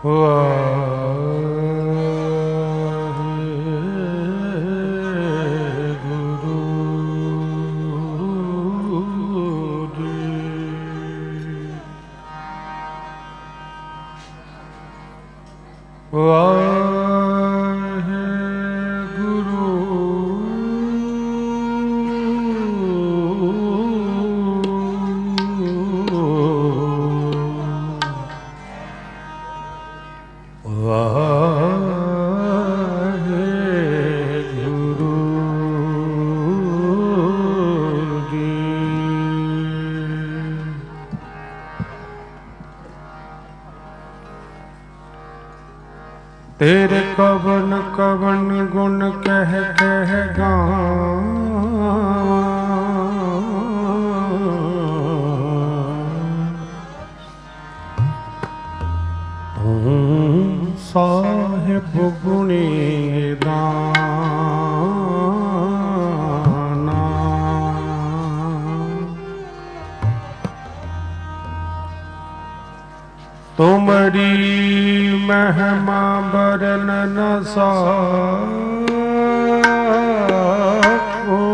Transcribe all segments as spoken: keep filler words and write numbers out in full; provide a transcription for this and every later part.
तेरे कवन कवन गुण कह कह गावां, तू साहिब गुणी दाना। तुमरी महिमा बरन न साको,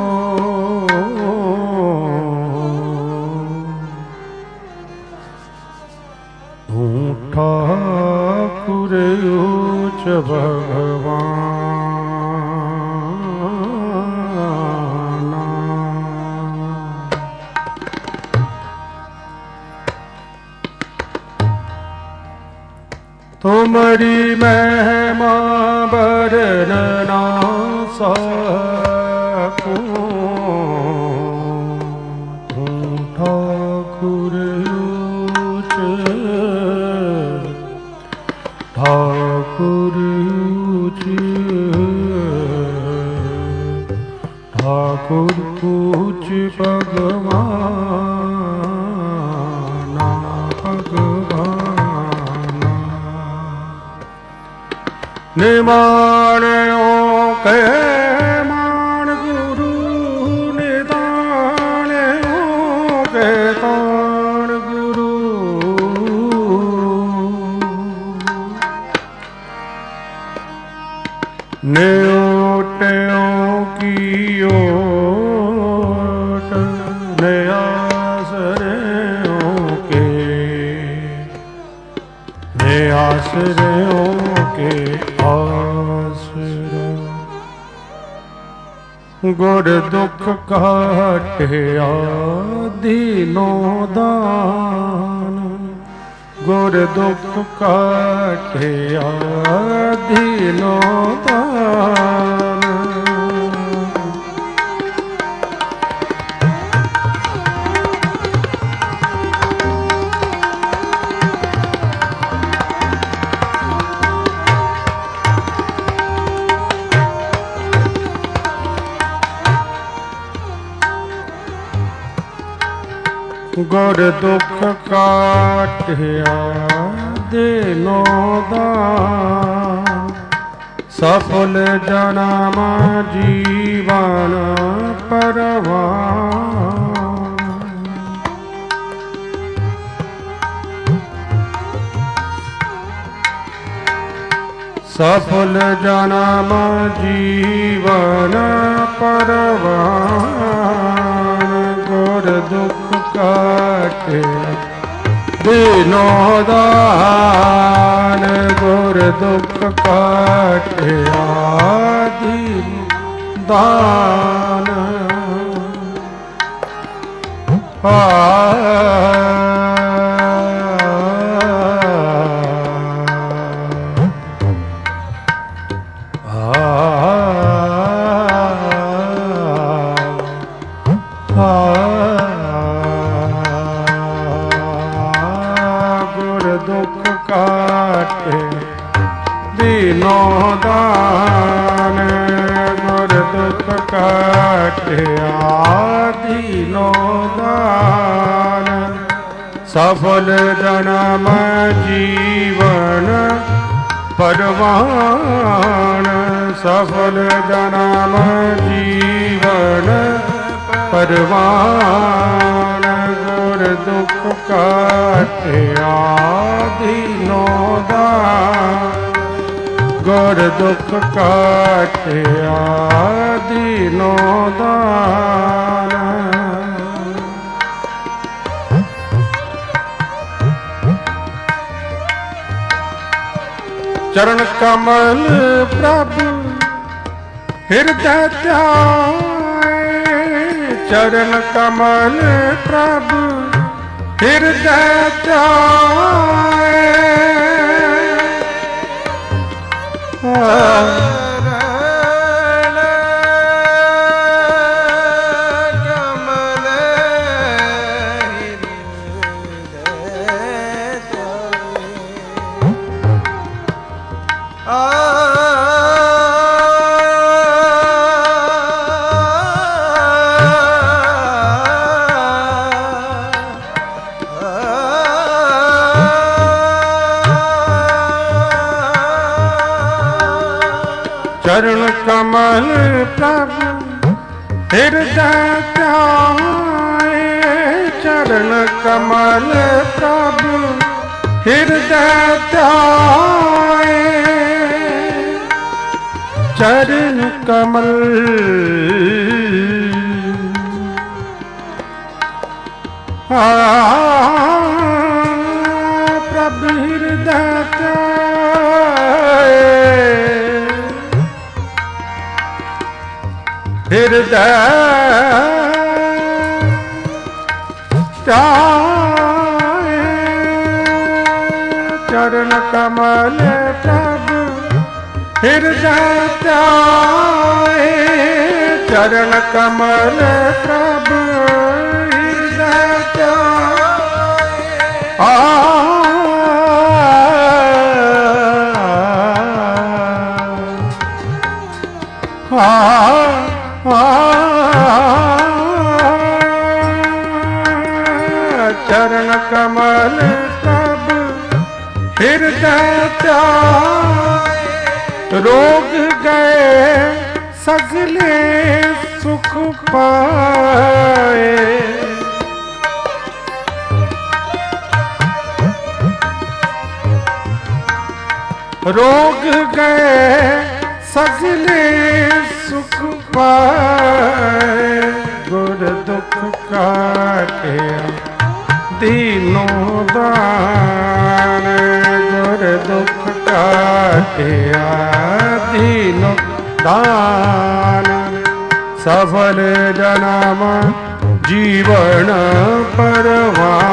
तू ठाकुर ऊच भगवान। तुमरी महिमा बरन ना सकूं, तू ठाकुर ऊच ठाकुर ऊच ठाकुर ऊच भगवान भगवान। निमाणों के मान गुरु, निदानों के तान गुरु। न्योटों की ओट नयासरों के, नयासरों के आसरा। गुर दुख काटिया दीनों दान, गुर दुख काटिया दीनों दान। गुर दुख काटिया दीनों दान, सफल जन्म जीवन परवान। सफल जन्म जीवन परवान। गुर दुख काटिया दीनों दान, गुर दुख काटिया दीनों दान। आ दीनों दान, गुर दुख काटिया दीनों दान। सफल जन्म जीवन परवान, सफल जन्म जीवन परवान। ਗੁਰ ਦੁਖ ਕਾਟਿਆ ਦੀਨੋ ਦਾਨ। ਗੁਰ ਦੁਖ ਕਾਟਿਆ ਦੀਨੋ ਦਾਨ। ਚਰਨ ਕਮਲ ਪ੍ਰਭ ਹਿਰਦੈ ਧਿਆਏ। ਚਰਨ ਕਮਲ ਪ੍ਰਭ ਹਿਰਦੈ ਧਿਆਏ। ਚਰਨ ਕਮਲ ਪ੍ਰਭ ਹਿਰਦੈ ਧਿਆਏ। ਚਰਨ ਕਮਲ ਪ੍ਰਭ ਹਿਰਦੈ ਧਿਆਏ। ਚਰਨ ਕਮਲ ਆ ਪ੍ਰਭ ਹਿਰਦੈ ਧਿਆਏ। ਹਿਰਦੈ ਧਿਆਏ। ਚਰਨ ਕਮਲ ਪ੍ਰਭ ਹਿਰਦੈ ਧਿਆਏ। ਚਰਨ ਕਮਲ ਪ੍ਰਭ ਹਿਰਦੈ ਧਿਆਏ। ਆ ਚਰਨ ਕਮਲ ਪ੍ਰਭ ਹਿਰਦੈ ਧਿਆਏ। ਰੋਗ ਗਏ ਸਗਲੇ ਸੁਖ ਪਾਏ। ਰੋਗ ਗਏ ਸਗਲੇ ਸੁਖ ਪਾਏ। ਗੁਰ ਦੁਖ ਕਾਟਿਆ ਦੀਨੋ ਦਾਨ। ਗੁਰ ਦੁਖ ਕਾਟਿਆ ਦੀਨੋ ਦਾਨ। ਸਫਲ ਜਨਮ ਜੀਵਨ ਪਰਵਾਨ।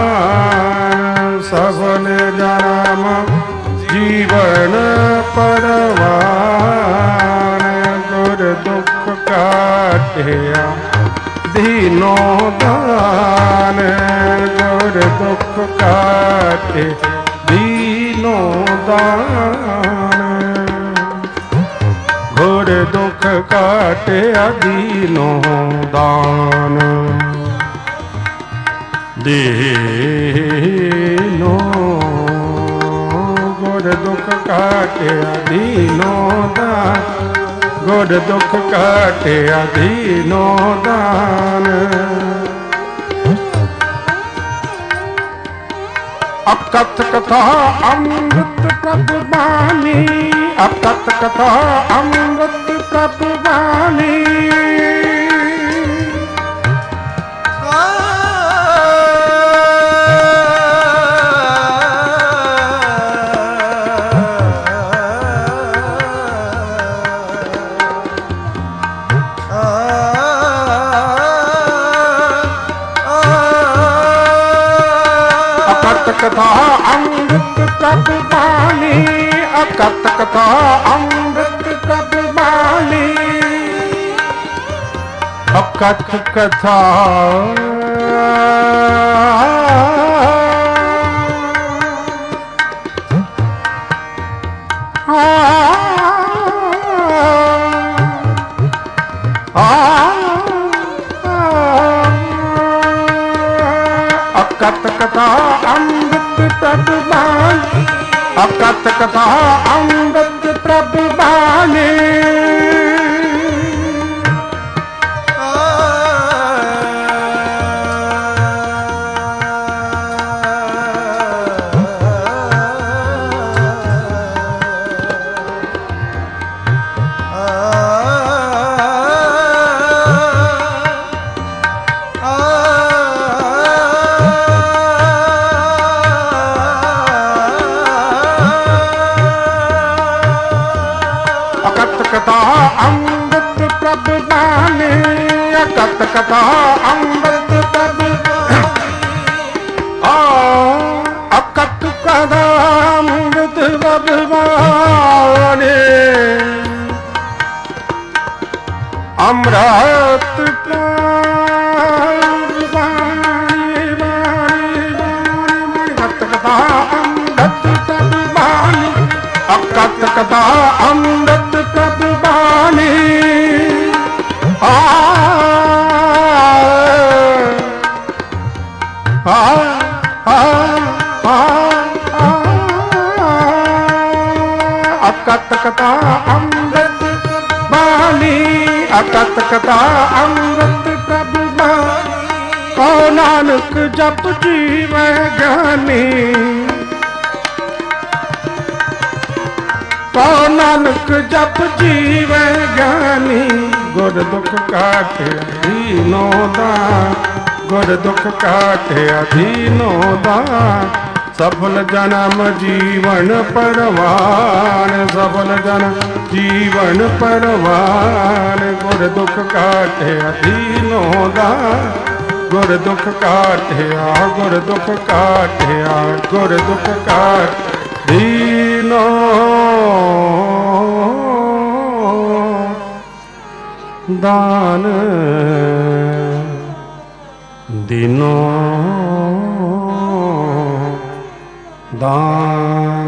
ਸਫਲ ਜਨਮ ਜੀਵਨ ਪਰਵਾਨ। ਗੁਰ ਦੁਖ ਕਾਟਿਆ ਦੀਨੋ ਦਾਨ। ਗੁਰ ਦੁਖ ਕਾਟੇ ਦੀਨੋ ਦਾਨ। ਗੁਰ ਦੁਖ ਕਾਟਿਆ ਦੀਨੋ ਦਾਨ। ਦੀਨੋ ਗੁਰ ਦੁਖ ਕਾਟਿਆ ਦੀਨੋ ਦਾਨ। ਗੁਰ ਦੁਖ ਕਾਟਿਆ ਦੀਨੋ ਦਾਨ। ਅਕਥ ਕਥਾ ਅੰਮ੍ਰਿਤ ਪ੍ਰਭ ਬਾਣੀ। ਅਕਥ ਕਥਾ ਅੰਮ੍ਰਿਤ ਪ੍ਰਭ ਬਾਣੀ। ਕਥਾ ਅੰਮ੍ਰਿਤ ਪ੍ਰਭ ਬਾਣੀ। ਅਕਥ ਕਥਾ ਅੰਮ੍ਰਿਤ ਪ੍ਰਭ ਬਾਣੀ। ਅਕਥ ਕਥਾ ਅਕਥ ਕਥਾ ਅੰਮ੍ਰਿਤ ਪ੍ਰਭ ਬਾਣੀ। ਅਕਥ ਕਥਾ ਅੰਮ੍ਰਿਤ ਪ੍ਰਭ ਬਾਣੀ। ਅੰਮ੍ਰਿਤ ਪ੍ਰਭ ਬਾਣੀ ਅਕਤ ਕਥਾ ਅੰਮ੍ਰਿਤ ਪ੍ਰਭ ਆ ਅਕਤ ਕਥਾ ਅੰਮ੍ਰਿਤ ਪ੍ਰਭ ਬਾਣੀ ਅੰਮ੍ਰਿਤ ਪ੍ਰਭ ਬਾਣੀ ਬਾਣੀ ਬਾਣੀ ਅਕਤ ਕਥਾ ਅੰਮ੍ਰਿਤ ਪ੍ਰਭ ਬਾਣੀ ਅਕਤ ਕਥਾ ਅੰਮ੍ਰਿਤ ਪ੍ਰਭ ਬਾਣੀ ਆ ਆ ਆ ਅਕਤ ਕਥਾ ਅੰਮ੍ਰਿਤ ਬਾਣੀ ਅਕਤ ਕਥਾ ਅੰਮ੍ਰਿਤ ਪ੍ਰਭ ਬਾਣੀ ਕੋ ਨਾਨਕ ਜਪ ਜੀਵੈ ਗਿਆਨੀ ਕੋ ਨਾਨਕ ਜਪ ਜੀਵੈ ਗਿਆਨੀ ਗੁਰ ਦੁਖ ਕਾਟਿਆ ਦੀਨੋ ਦਾ ਗੁਰ ਦੁਖ ਕਾਟਿਆ ਦੀਨੋ ਦਾ ਸਫਲ ਜਨਮ ਜੀਵਨ ਪਰਵਾਨ ਸਫਲ ਜਨਮ ਜੀਵਨ ਪਰਵਾਨ ਗੁਰ ਦੁਖ ਕਾਟਿਆ ਦੀਨੋ ਦਾ ਗੁਰ ਦੁਖ ਕਾਟਿਆ ਗੁਰ ਦੁਖ ਕਾਟਿਆ ਗੁਰ ਦੁਖ ਕਾਟ ਦੀਨੋ ਦਾਨ ਦੀਨੋ ਦਾਨ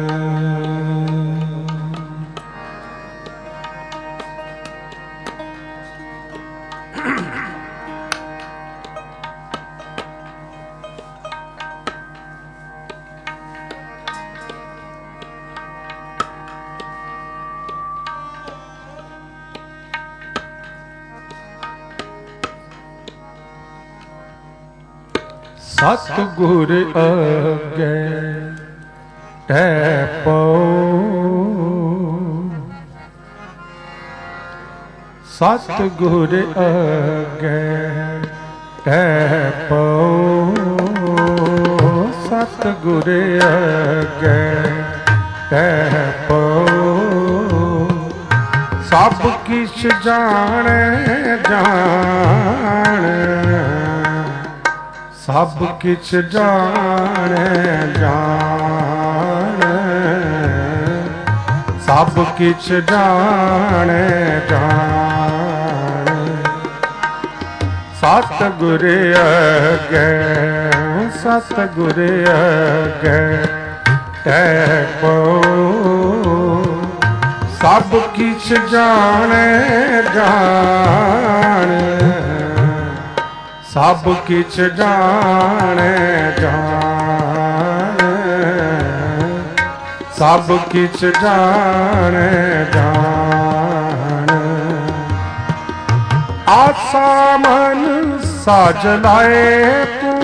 ਸਤਿਗੁਰ ਅੱਗੇ ਟਹਿ ਪਉ ਸਤਿਗੁਰ ਅੱਗੇ ਟਹਿ ਪਉ ਸਤਿਗੁਰ ਅੱਗੇ ਟਹਿ ਪਉ ਸਭ ਕਿਛ ਜਾਣੈ ਜਾਣ ਸਭ ਕਿਛ ਜਾਣੈ ਜਾਣ ਸਭ ਕਿਛ ਜਾਣੈ ਜਾਣ ਸਤਿਗੁਰ ਅੱਗੇ ਸਤਿਗੁਰ ਅੱਗੇ ਟਹਿ ਪਉ ਸਭ ਕਿਛ ਜਾਣੈ ਜਾਣ ਸਭ ਕਿਛ ਜਾਣੈ ਜਾਣ ਸਭ ਕਿਛ ਜਾਣੈ ਜਾਣ ਆਸਾ ਮਨ ਸਾਜ ਲਾਏ ਤੂੰ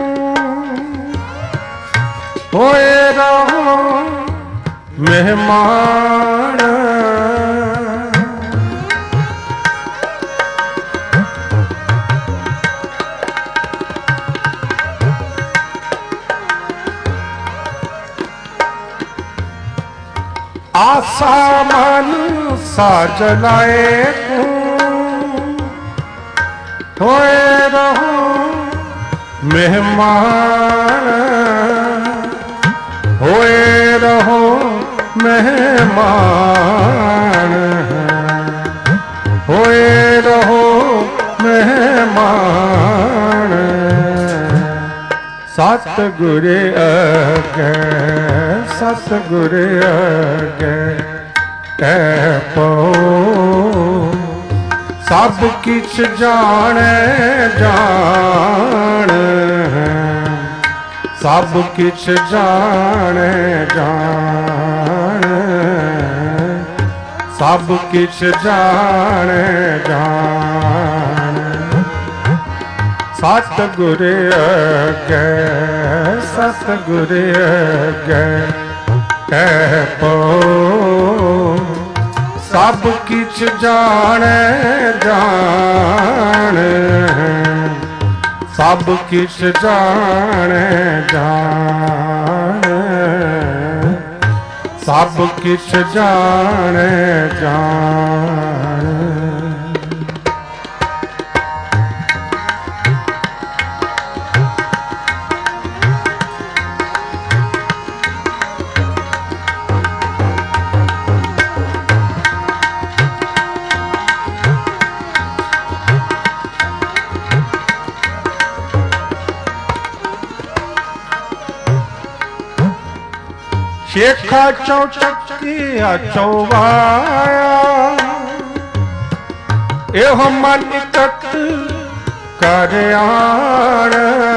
ਹੋਏ ਰਹੋ ਮਹਿਮਾਨ ਆਸਾ ਮਨ ਸਾਜ ਲਾਏ ਤੂੰ ਹੋਏ ਰਹੋ ਮਹਿਮਾਨ ਹੋਏ ਰਹੋ ਮਹਿਮਾਨ ਹੋਏ ਰਹੋ ਮਹਿਮਾਨ ਸਤਿਗੁਰ ਅੱਗੇ ਸਤਿਗੁਰ ਅੱਗੇ ਟਹਿ ਪਉ ਸਭ ਕਿਛ ਜਾਣੈ ਜਾਣ ਸਭ ਕਿਛ ਜਾਣੈ ਜਾਣ ਸਭ ਕਿਛ ਜਾਣੈ ਜਾਣ ਸਤਿਗੁਰ ਅੱਗੇ ਸਤਿਗੁਰ ਅੱਗੇ ਟਹਿ ਪਉ ਸਭ ਕਿਛ ਜਾਣੈ ਜਾਣ ਸਭ ਕਿਛ ਜਾਣੈ ਜਾਣ ਸਭ ਕਿਛ ਜਾਣੈ ਜਾਣੈ। ਸ਼ੇਖਾ ਚੌਚਕੀਆ ਚੌਵਾਇਆ ਇਹੋ ਮਨ ਇਕੱਤ ਕਰ ਆਣ।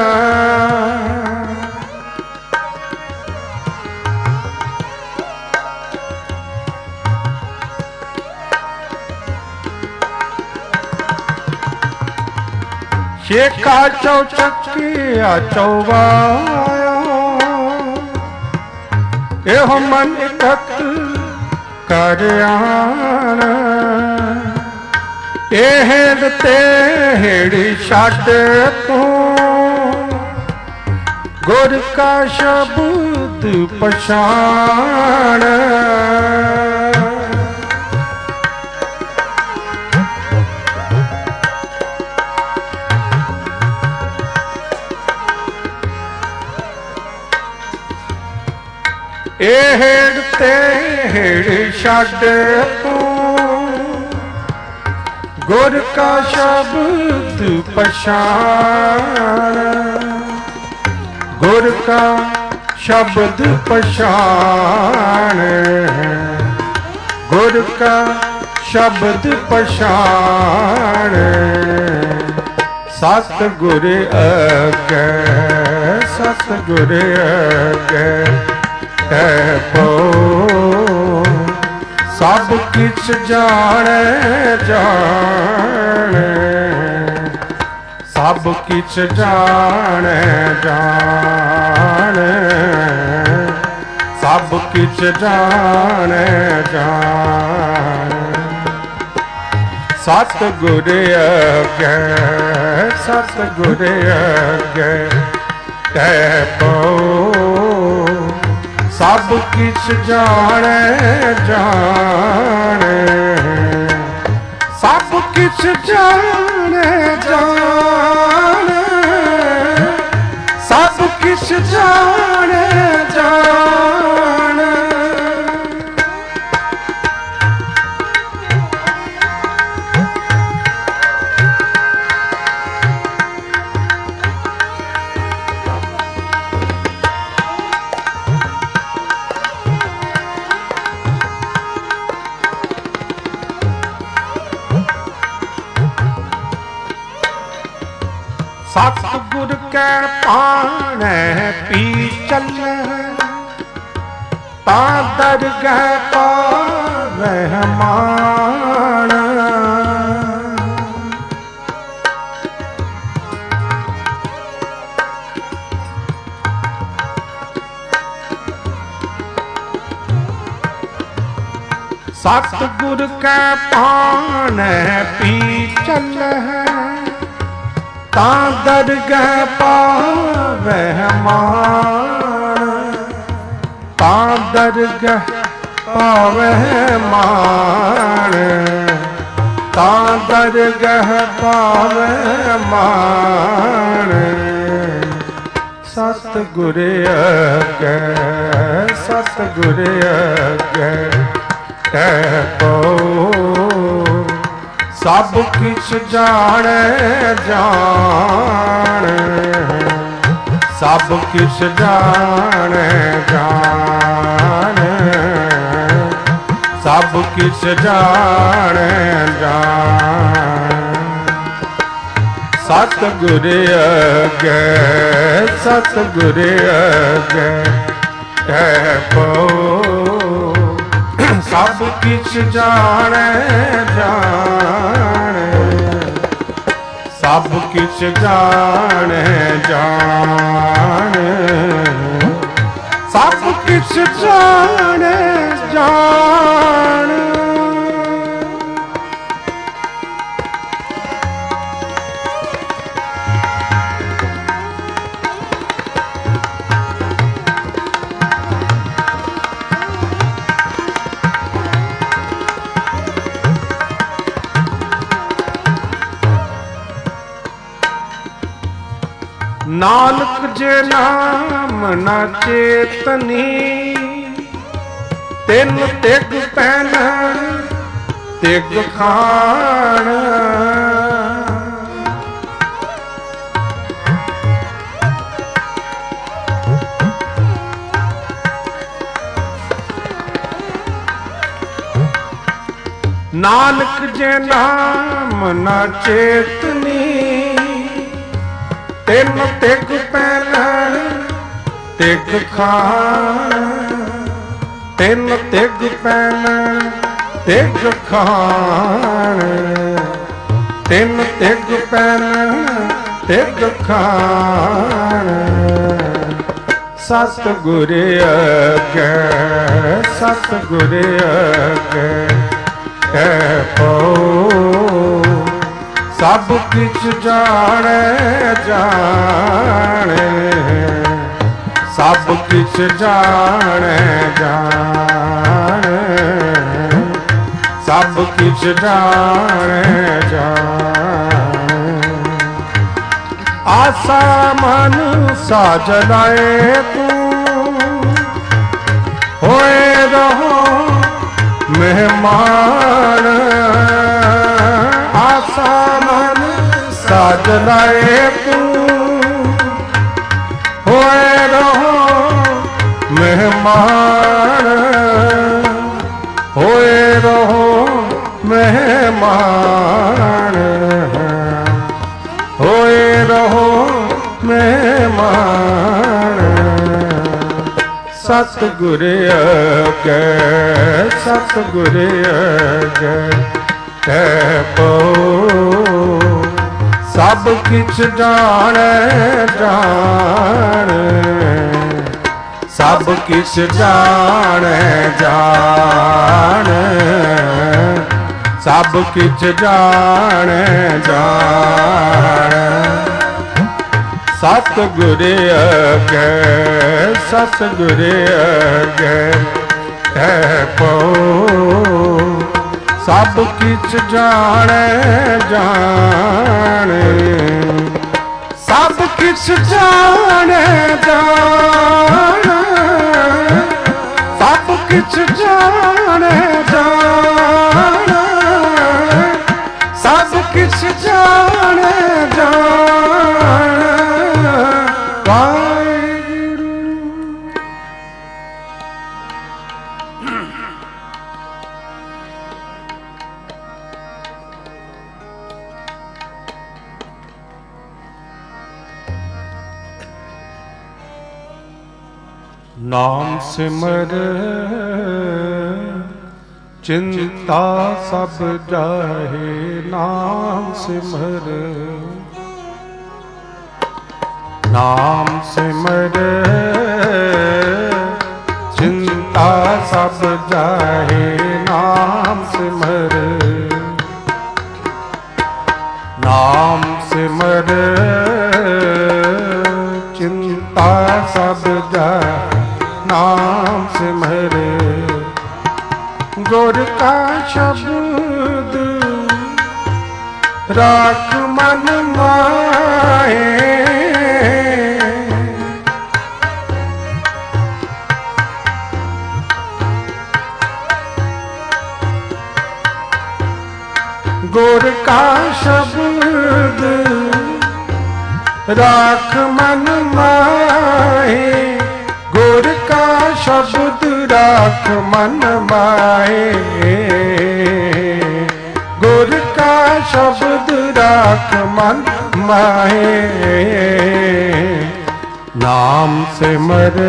ਸ਼ੇਖਾ ਚੌਚਕੀਆ ਚੌਵਾਇਆ ਇਹੋ ਮਨ ਇਕੱਤ ਕਰ ਆਣ। ਇਹੜ ਤੇੜੀ ਛੱਡ ਤੂੰ ਗੁਰ ਕਾ ਸ਼ਬਦ ਪਛਾਣ। ਇਹੜ ਤੇੜ ਛੱਡ ਤੂੰ ਗੁਰ ਕਾ ਸ਼ਬਦ ਪਛਾਣ। ਗੁਰ ਕਾ ਸ਼ਬਦ ਪਛਾਣ। ਗੁਰ ਕਾ ਸ਼ਬਦ ਪਛਾਣ। ਸਤ ਗੁਰ ਅਗੈ ਸਤ ਗੁਰ ਅਗੈ ਹੈ ਪੋ ਸਭ ਕਿਛ ਜਾਣੈ ਜਾਣੈ। ਸਭ ਕਿਛ ਜਾਣੈ ਜਾਣੈ। ਸਭ ਕਿਛ ਜਾਣੈ ਜਾਣੈ। ਸਤ ਗੁਰ ਅਗੈ ਸਤ ਗੁਰ ਅਗੈ ਹੈ ਪੋ ਸਭ ਕਿਛ ਜਾਣੈ ਜਾਣੈ। ਸਭ ਕਿਛ ਜਾਣੈ ਜਾਣੈ। ਸਭ ਕਿਛ ਜਾਣੈ ਜਾਣੈ। ਸਤਿਗੁਰ ਕੈ ਪਾਣੈ ਪੀ ਚੱਲੈ ਤਾਂ ਦਰਗਹਿ ਪਾਵਹਿ ਮਾਣ। ਸਤਿਗੁਰ ਕੈ ਪਾਣੈ ਪੀ ਚੱਲੈ ਤਾਂ ਦਰਗਹਿ ਪਾਵਹਿ ਮਾਣ। ਤਾਂ ਦਰਗਹਿ ਪਾਵਹਿ ਮਾਣ। ਤਾਂ ਦਰਗਹਿ ਪਾਵਹਿ ਮਾਣ। ਸਤਿਗੁਰ ਅਗੈ ਸਤਿਗੁਰ ਅਗੈ ਕਹਿ ਪੋ ਸਭ ਕਿਛ ਜਾਣੈ ਜਾਣੈ। ਸਭ ਕਿਛ ਜਾਣੈ ਜਾਣੈ। ਸਭ ਕਿਛ ਜਾਣੈ ਜਾਣੈ। ਸਤਿਗੁਰ ਅਗੈ ਸਤਿਗੁਰ ਅਗੈ ਕਹਿ ਪੋ ਸਭ ਕਿਛ ਜਾਣੈ ਜਾਣੈ। ਸਭ ਕਿਛ ਜਾਣੈ ਜਾਣੈ। ਸਭ ਕਿਛ ਜਾਣੈ ਜਾਣੈ। नानक जे नाम न चेतनी, तिन तिग पैन तिग खान। नानक जे नाम न चेतनी, तिन तिग पैन तिग खान। तिन तिग पैन तिग खान, तिन तिग पैन तिग खान। सतगुर अगै सतगुर अगै कै पौ, सब किछ जाने जाने। सब किछ जाने जाने, सब किछ जाने जाने। आसा मन साज लाए तू, होए रहो मेहमान। आसा मन साज लाए तू, होए रहो मेहमान। होए रहो मेहमान, होए रहो मेहमान। सतगुर अगै सतगुर अगै कै पौ, सब किछ जाने जाने। सब किछ जाने जाने, सब किछ जाने जाने। सतगुर अगै सतगुर अगै कै पौ, सब किछ जाने जाने। सब किछ जाने जाने, सब किछ जाने जाने। सब किछ जाने जाने। वाहिगुरू। नाम सिमर चिंता सब जाहे। नाम सिमर नाम सिमर चिंता सब जाहे। नाम सिमर नाम सिमर चिंता सब जाहे। नाम सिमर गुर का शब्द राख मन माहे। गुर का शब्द राख मन माहे। गुर का शब्द राख मन माहे। गुर का शब्द राख मन माहे। नाम सिमर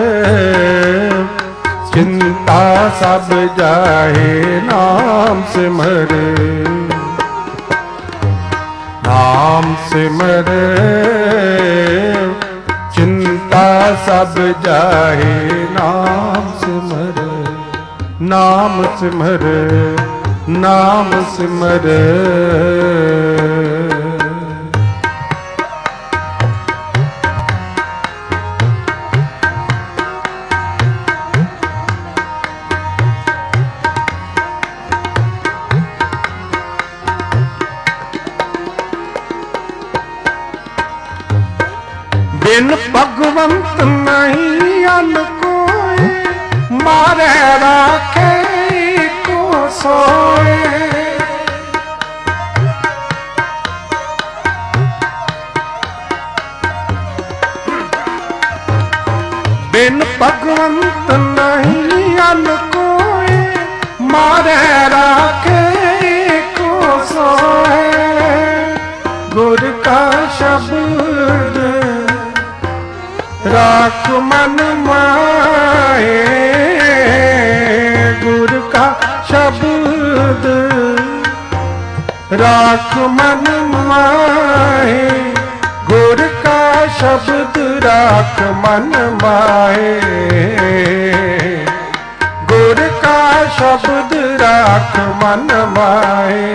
चिंता सब जाहे। नाम सिमर नाम सिमर चिंता सब जाहे। नाम सिमर नाम सिमर नाम सिमर। बिन भगवंत नहीं अन कोई, मारे राखे को सोए। बिन भगवंत नहीं अन कोई, मारे राखे को सोए। गुर का शब्द राख मन माए, गुर का शब्द राख मन माए, गुर का शब्द राख मन माए, गुर का शब्द राख मन माए।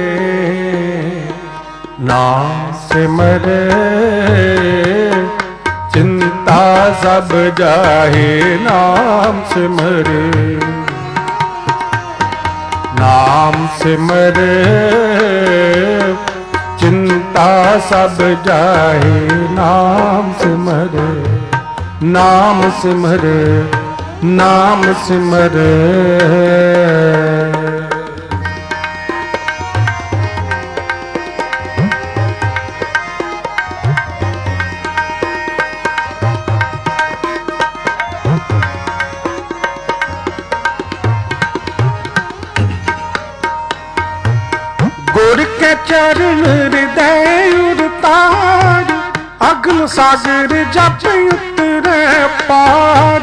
नाम सिमरे चिंता सब जाहे, नाम सिमरे नाम सिमरे चिंता सब जाहे, नाम सिमरे नाम सिमरे नाम सिमरे। गुर के चरण हृदय उतार, अग्न सागर जप उतरे पार।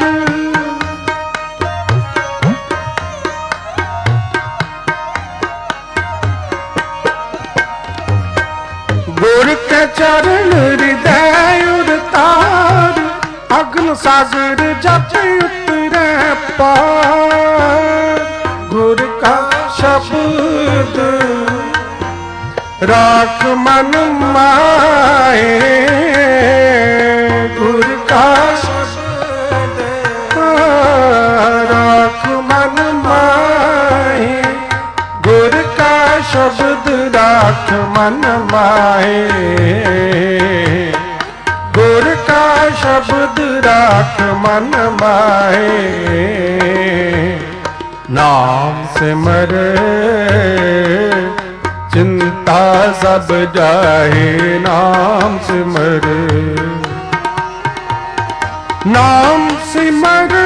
गुर के चरण हृदय उतार, अग्न सागर जप उतरे पार। गुर का शब्द राख मन माए, गुर का शब्द राख मन माए, गुर का शब्द राख मन माए, गुर का शब्द राख मन माए। नाम सिमरे चिंता सब जाहे, नाम सिमरे नाम सिमरे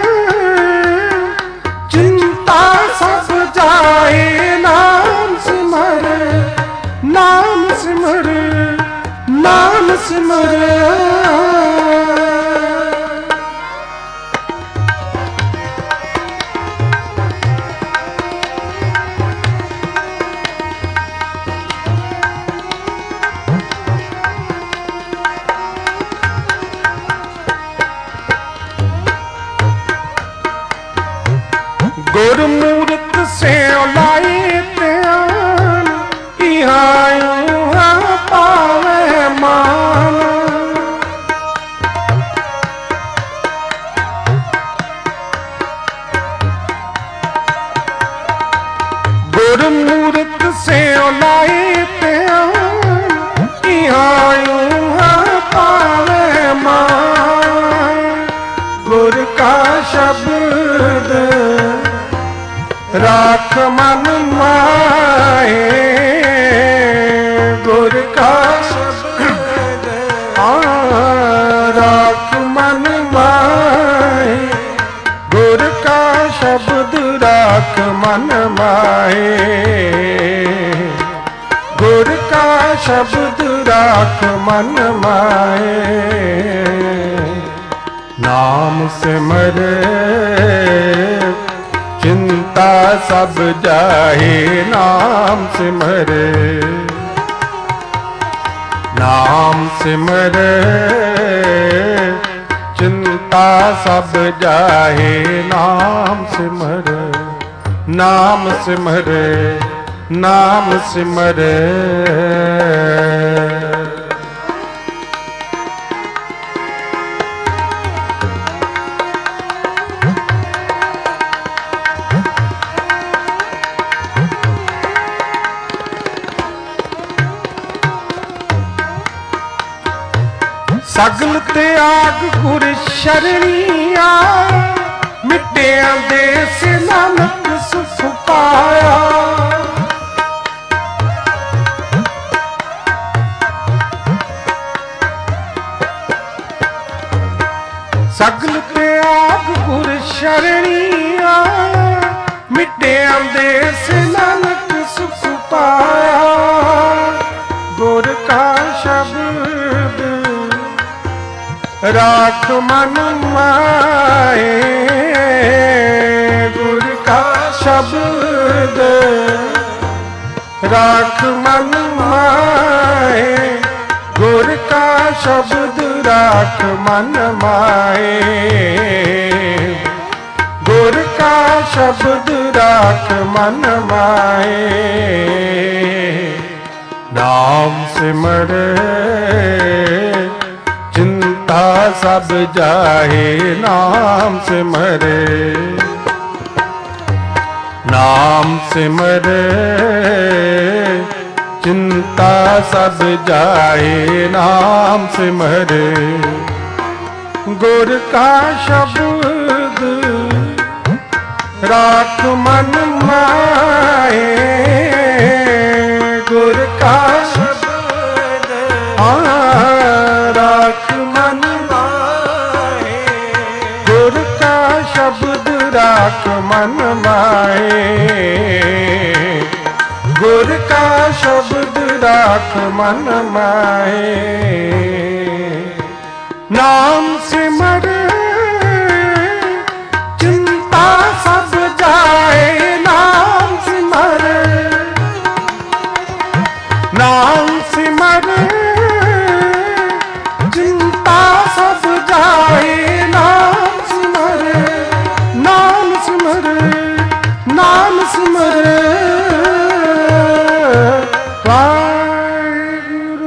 चिंता सब जाहे, नाम सिमरे नाम सिमरे नाम सिमरे। गुरमूर्त से लाए ध्यान, इहाँ पावे मान। गुरमूर्त से लाए ध्यान, इहाँ पावे मान। गुर का शब्द राख मन माए, गुर का शब्द राख मन माए, गुर का शब्द राख मन माए, गुर का शब्द राख मन माए। नाम सिमरे चिंता सब जाहे, नाम सिमरे नाम सिमरे चिंता सब जाहे, नाम सिमरे नाम सिमरे नाम सिमरे। ਸਗਲ ਤਿਆਗ ਗੁਰ ਸ਼ਰਣੀਆ ਮਿਟਿਆਂ ਦੇਸ ਨਾਨਕ ਸੁਖ ਪਾਇਆ। ਸਗਲ ਤਿਆਗ ਗੁਰ ਸ਼ਰਣੀਆ ਮਿਟਿਆਂ ਦੇਸ ਨਾਨਕ ਸੁਖ ਪਾਇਆ। ਗੁਰ ਕਾ ਸ਼ਬਦ ਰਾਖ ਮਨ ਮਾਏ, ਗੁਰ ਕਾ ਸ਼ਬਦ ਰਾਖ ਮਨ ਮਾਏ, ਗੁਰ ਕਾ ਸ਼ਬਦ ਰਾਖ ਮਨ ਮਾਏ, ਗੁਰ ਕਾ ਸ਼ਬਦ ਰਾਖ ਮਨ ਮਾਏ। ਨਾਮ ਸਿਮਰ ਚਿੰਤਾ ਸਭ ਜਾਹੇ, ਨਾਮ ਸਿਮਰੇ ਨਾਮ ਸਿਮਰੇ ਚਿੰਤਾ ਸਭ ਜਾਏ, ਨਾਮ ਸਿਮਰੇ ਗੁਰ ਕਾ ਸ਼ਬਦ ਰਾਖ ਮਨ ਮਾਏ, ਗੁਰ ਕਾ ਸ਼ਬਦ ਰਾਖ ਮਨ ਮਾਏ, ਗੁਰ ਕਾ ਸ਼ਬਦ ਰਾਖ ਮਨ ਮਾਏ, ਗੁਰ ਕਾ ਸ਼ਬਦ ਰਾਖ ਮਨ ਮਾਏ। ਨਾਮ ਸਿਮਰ ਚਿੰਤਾ ਸਭ ਜਾਏ, ਨਾਮ ਸਿਮਰ ਨਾਮ ਸਿਮਰ ਚਿੰਤਾ ਸਭ ਜਾਏ, ਨਾਮ ਸਿਮਰ ਨਾਮ ਸਿਮਰ ਨਾਮ ਸਿਮਰ ਵਾਹਿਗੁਰੂ।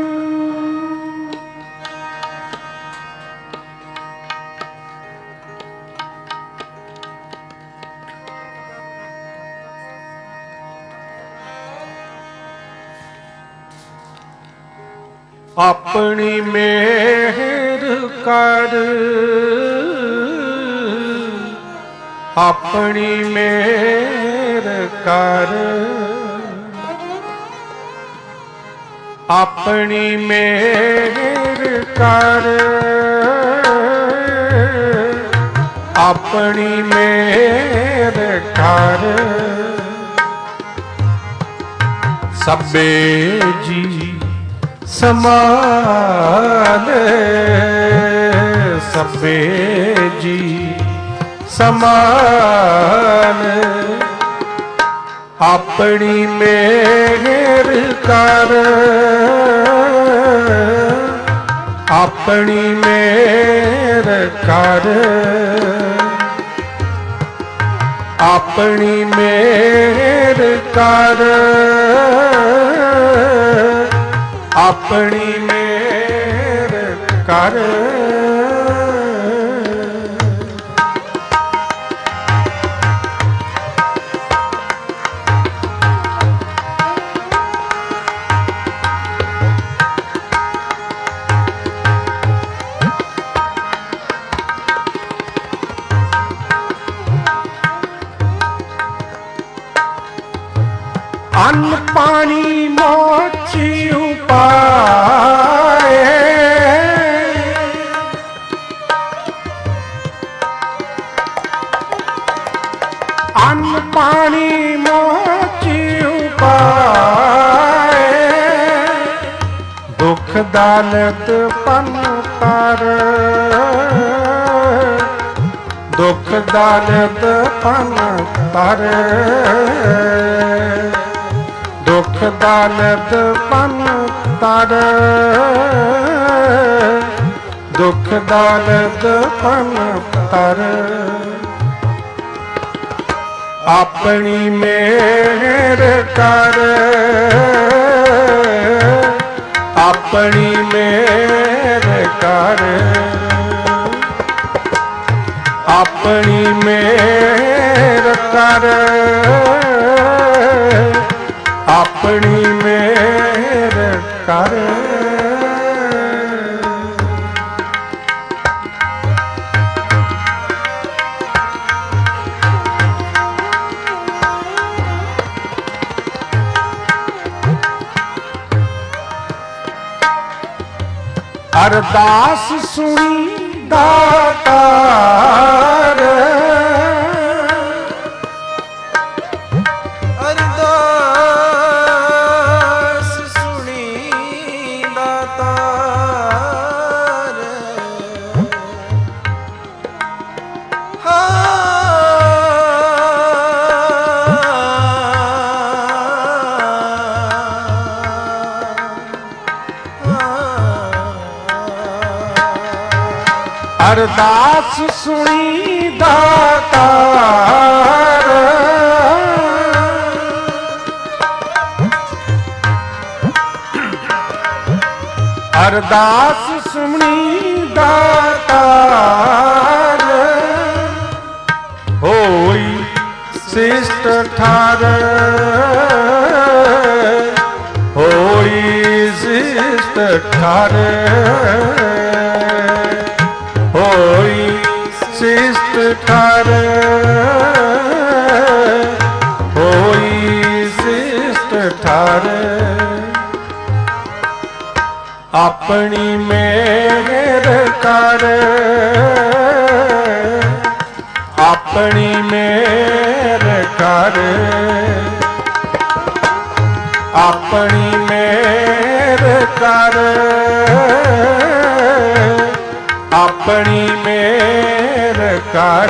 ਆਪਣੀ ਮਿਹਰ ਕਰ, ਆਪਣੀ ਮਿਹਰ ਕਰ, ਆਪਣੀ ਮਿਹਰ ਕਰ, ਆਪਣੀ ਮਿਹਰ ਕਰ। ਸਭੇ ਜੀ ਸਮਾਨ, ਸਭੇ ਜੀ ਸਮਾਨ, ਆਪਣੀ ਮਿਹਰ ਕਰ, ਆਪਣੀ ਮਿਹਰ ਕਰ, ਆਪਣੀ ਮਿਹਰ ਕਰ, ਆਪਣੀ ਮਿਹਰ ਕਰ। ਅੰਨ ਪਾਣੀ ਮੋਚੀ ਉਪਾਏ, ਅੰਨ ਪਾਣੀ ਮੋਚੀ ਉਪਾਏ, ਦੁਖ ਦਾਲਤ ਪਨ ਕਰ, ਦੁਖ ਦਾਲਤ ਪਨ ਕਰ, ਦੁਖ ਦਾਲਤ ਪਨ ਤਰ, ਦੁਖ ਦਾਲਤ ਪਨ ਤਰ। ਆਪਣੀ ਮਿਹਰ ਕਰ, ਆਪਣੀ ਮਿਹਰ ਕਰ, ਆਪਣੀ ਮਿਹਰ ਕਰ, ਆਪਣੀ ਮਿਹਰ ਕਰ। ਅਰਦਾਸ ਸੁਣੀ ਦਾਤਾਰ ਅਰਦਾਸ ਸੁਣੀ ਦਾਤਾਰ ਹਾਂ ਅਰਦਾਸ ਸੁਣੀ ਦਾਤਾਰ ਅਰਦਾਸ ਸੁਣੀ ਦਾਤਾਰ ਹੋਈ ਸਿਸ਼ਟ ਠਾਰ ਹੋਈ ਸਿਸ਼ਟ ਠਾਰ ਹੋਈ ਸਿਸ਼ਟ ਠਾਰ ਹੋਈ ਸਿਸ਼ਟ ਠਾਰ ਆਪਣੀ ਮਿਹਰ ਕਰ ਆਪਣੀ ਮਿਹਰ ਕਰ ਆਪਣੀ ਮਿਹਰ ਕਰ ਆਪਣੀ ਮਿਹਰ ਕਰ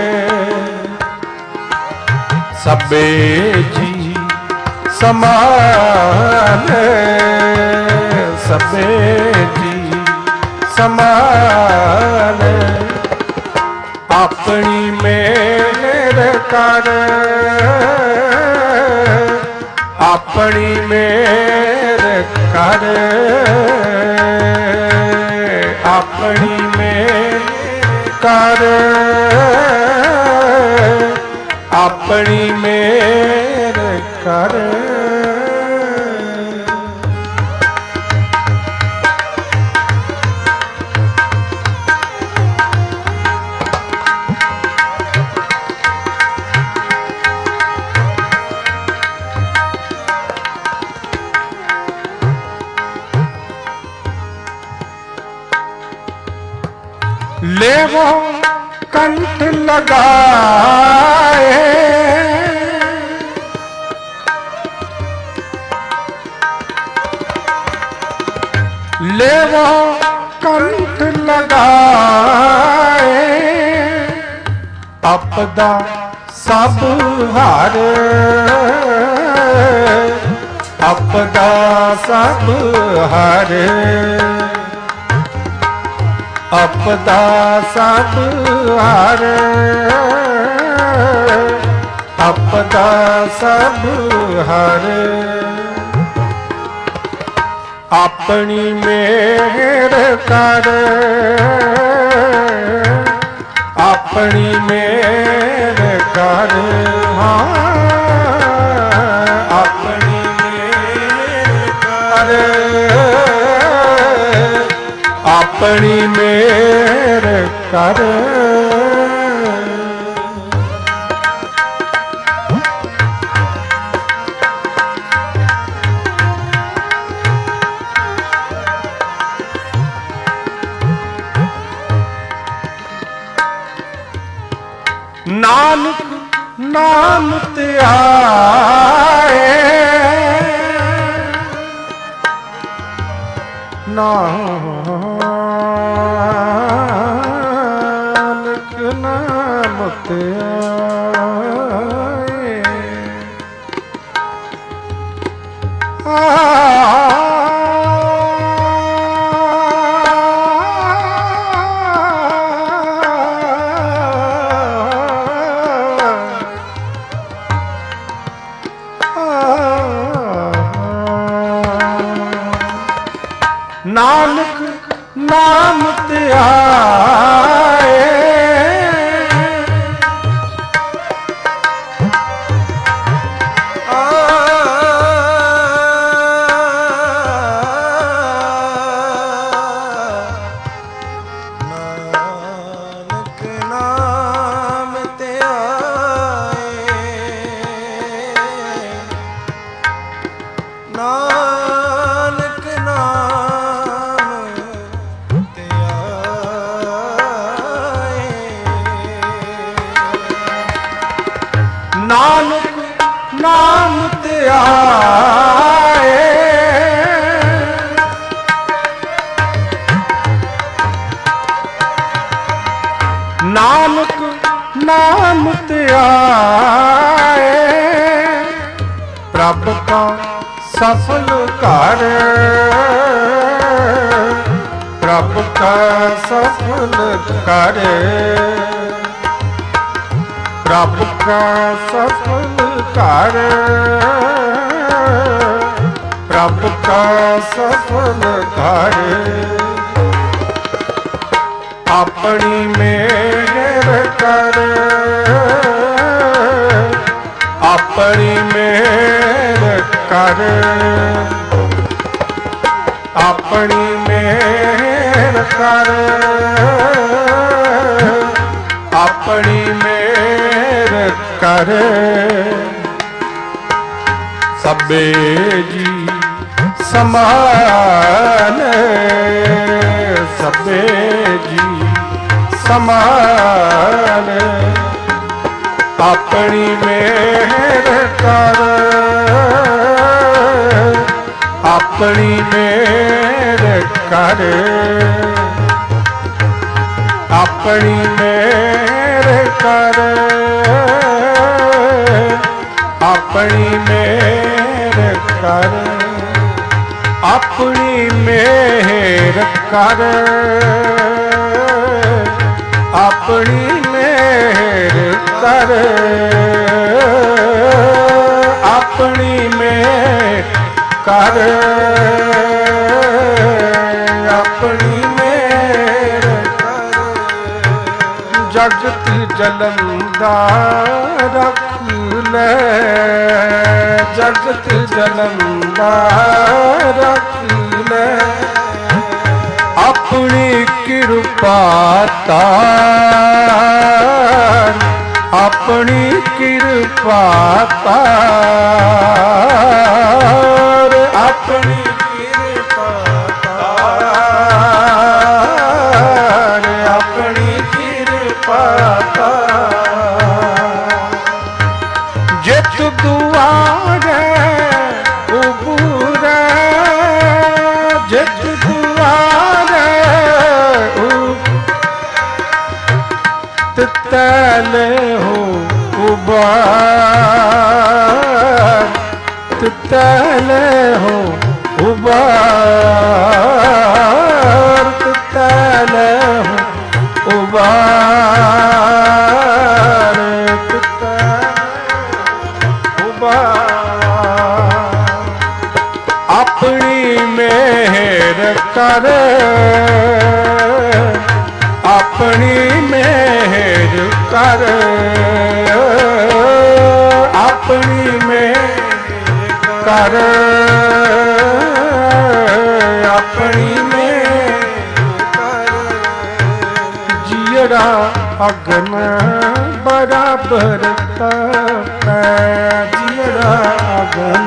ਸਭੇ ਜੀ ਸਮਾਨ ਸਭੇ ਜੀ ਸਮਾਨ ਆਪਣੀ ਮਿਹਰ ਕਰ ਆਪਣੀ ਮਿਹਰ ਕਰ ਆਪਣੀ ਮਿਹਰ ਕਰ ਆਪਣੀ ਮਿਹਰ ਕਰ लेवो कंठ लगाए लेवो कंठ लगाए अपदा सब हार अपदा सब हार अपदा सब हार अपदा सब हार अपनी मेहर कर अपनी मेहर कर हाँ अपनी मेहर कर अपनी मेहर कर नानक नाम ते आए नानक नाम ते आए नानक नाम ते आए नानक नाम ते आए नानक नाम ਆਏ ਨਾਨਕ ਨਾਮ ਤੇ ਆਏ ਪ੍ਰਭ ਕਾ ਸਫਲ ਘਰ ਪ੍ਰਭ ਕਾ ਸਫਲ ਘਰ ਪ੍ਰਭ ਕਾ ਸਫਲ ਘਰ ਪ੍ਰਭ ਕਾ ਸਫਲ ਘਰ ਆਪਣੀ ਮਿਹਰ ਕਰ ਆਪਣੀ ਮਿਹਰ ਕਰ ਆਪਣੀ ਮਿਹਰ ਕਰ ਆਪਣੀ ਮਿਹਰ ਕਰ ਸਭੇ ਜੀ ਸਮਾਨ ਸਭੇ ਜੀ ਸਮਾਨ ਆਪਣੀ ਮਿਹਰ ਕਰ ਆਪਣੀ ਮਿਹਰ ਕਰ ਆਪਣੀ ਮਿਹਰ ਕਰ ਆਪਣੀ ਮਿਹਰ ਕਰ ਆਪਣੀ ਮਿਹਰ ਕਰ ਆਪਣੀ ਮਿਹਰ ਕਰ ਆਪਣੀ ਮਿਹਰ ਕਰ ਆਪਣੀ ਮਿਹਰ ਜਗਤ ਜਲੰਦਾ ਰੱਖ ਲੈ ਜਗਤ ਜਲੰਦਾ ਰੱਖ ਲੈ ਆਪਣੀ ਕਿਰਪਾ ਤਾਰ ਆਪਣੀ ਕਿਰਪਾ ਤਾਰ ਆਪਣੀ ਕਿਰਪਾ ਤਾਰ ਆਪਣੀ ਕਿਰਪਾ ਤਾਰ ਜਿਤ ਦੁਆਰੇ ਉਬੂਰੇ ਜਿਤ ਦੁਆਰੇ ਤਤਲੇ ਹੋ ਉਬਾਰ ਤਤਲੇ ਹੋ ਉਬਾਰ ਤਤਲੇ ਹੋ ਉਬਾਰ ਤਤਲੇ ਉਬਾਰ ਆਪਣੀ ਮਿਹਰ ਕਰ ਆਪਣੀ ਮਿਹਰ ਕਰ ਆਪਣੀ ਮਿਹਰ ਕਰ ਆਪਣੀ ਮਿਹਰ ਕਰ ਜੀੜਾ ਅਗਨ ਬਰਾਬਰ ਤਪੈ ਜੀੜਾ ਅਗਨ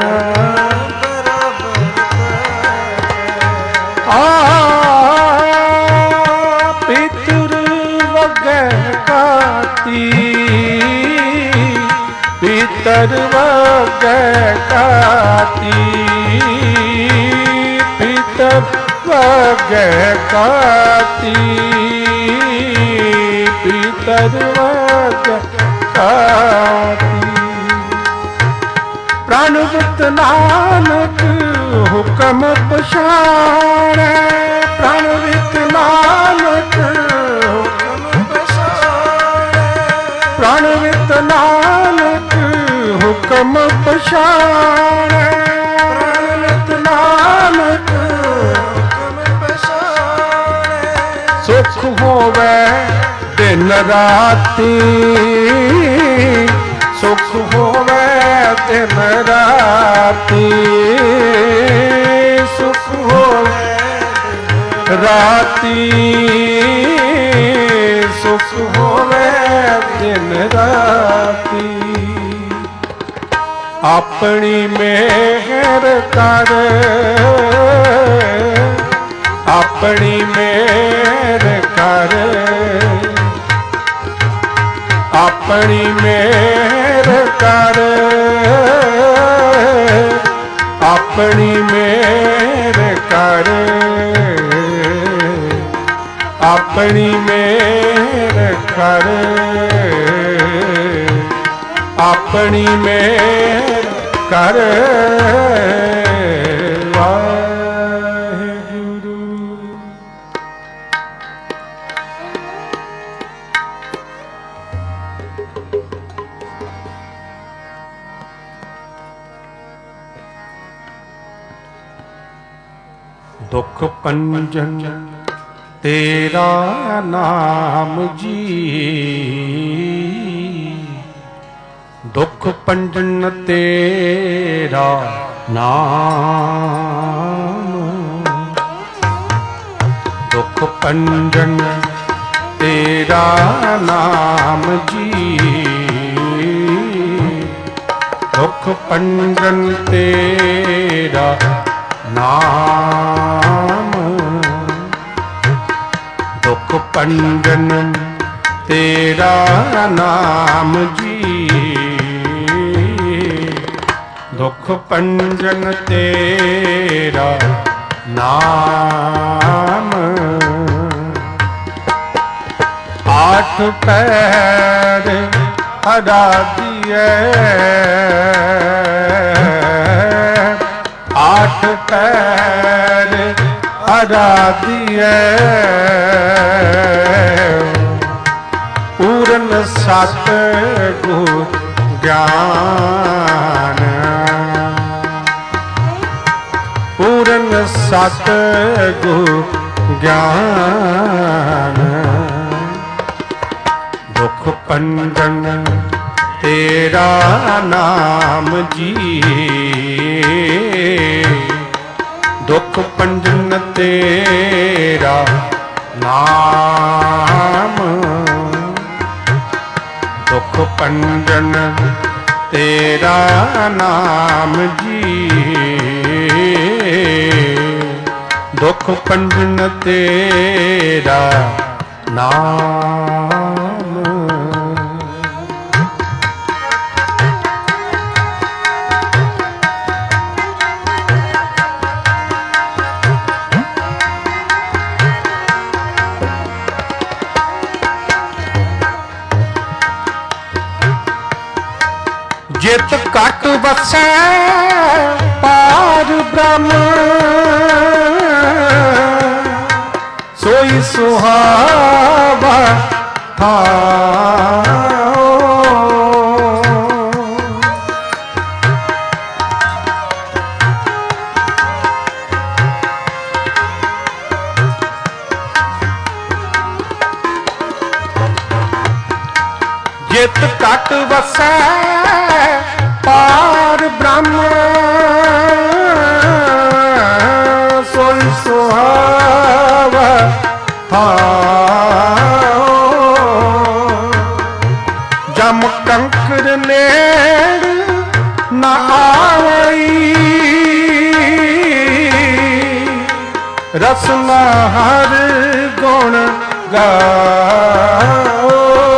भीतर वगै काती भीतर वगै काती भीतर वगै काती प्राणवत नानक हुक्म पछाणै प्राणवत नानक हुक्म पछाणै प्राणवत नानक हुक्म पछाणै प्राणवत नानक हुक्म पछाणै सुख होवे दिन राती सुख होवे दिन राती सुख होवे राती सुख होवे दिन राती अपनी मेहर कर अपनी मेहर कर अपनी मेहर कर ਆਪਣੀ ਮੇਰ ਕਰ, ਆਪਣੀ ਮੇਰ ਕਰ, ਆਪਣੀ ਮੇਰ ਕਰ ਵਾਹਿਗੁਰੂ। ਦੁਖ ਪੰਜਨ ਤੇਰਾ ਨਾਮ ਜੀ, ਦੁਖ ਪੰਜਨ ਤੇਰਾ ਨਾਮ, ਦੁਖ ਪੰਜਨ ਤੇਰਾ ਨਾਮ ਜੀ, ਦੁਖ ਪੰਜਨ ਤੇਰਾ ਨਾਮ, ਦੁਖ ਪੰਜਨ ਤੇਰਾ ਨਾਮ ਜੀ, ਦੁਖ ਪੰਜਨ ਤੇਰਾ ਨਾਮ। ਆਠ ਪੈਰ ਅਰਾਧੀਏ, ਆਠ ਪੈਰ ਅਰਾਧੀਏ, ਪੂਰਨ ਸਤ ਗੁਰ ਗਿਆਨ, ਪੂਰਨ ਸਤ ਗੁਰ ਗਿਆਨ, ਦੁਖ ਪੰਜਨ ਤੇਰਾ ਨਾਮ ਜੀ, ਦੁਖ ਪੰਜਨ ਤੇਰਾ ਨਾਮ, ਦੁਖ ਪੰਜਨ ਤੇਰਾ ਨਾਮ ਜੀ, ਦੁਖ ਪੰਜਨ ਤੇਰਾ ਨਾਮ। ਜਿਤ ਘਟ ਵਸੈ ਪਾਰ ਬ੍ਰਹਮ, ਸੋਈ ਸੁਹਾਵਾ ਥਾਉ, ਜਿਤ ਘਟ ਵਸੈ ਪਾਰ ਬ੍ਰਹਮ, ਸੋਈ ਸੁਹਾਵਾ ਥਾਉ, ਜਮ ਕੰਕਰ ਨੇੜ ਨਾ ਆਵਈ, ਰਸਨਾ ਹਰ ਗੁਣ ਗਾਓ,